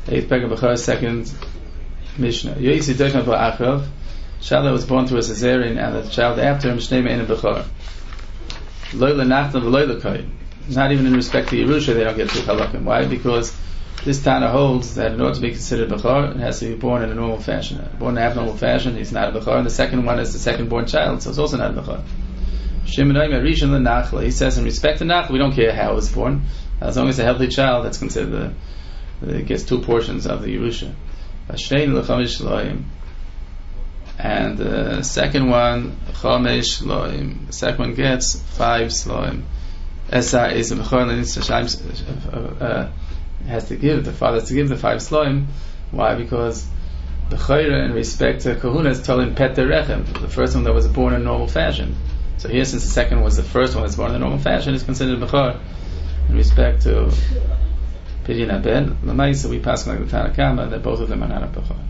Eighth Pegah Bechor, second Mishnah. Yoisi Doshma Ba'achov. Shala was born through a cesarean, and the child after him, Shnei Me'en Bechor. Loyla Nachna V'Loyla Koy. Not even in respect to Yerusha, they don't get to Halakim. Why? Because this Tana holds that in order to be considered Bechor, it has to be born in a normal fashion. Born in an abnormal fashion, he's not a Bechor. And the second one is the second born child, so it's also not a Bechor. Shimon Oimer Rishon L'Nachla. He says in respect to Nachla, we don't care how it was born. As long as it's a healthy child, that's considered it gets 2 portions of the Yerusha. V'Shnein L'Chamish Loim. And the second one, Chomesh Loim. The second one gets 5 Sloim. Esa is a Bechor has to give, the father has to give the 5 Sloim. Why? Because the Chayra in respect to Kahuna is told in Pet Rechem, the first one that was born in normal fashion. So here, since the second was the first one that's born in normal fashion, is considered Bechor in respect to Pidyon Haben. L'maisa we pass like the Tanakama that both of them are not a Bechor.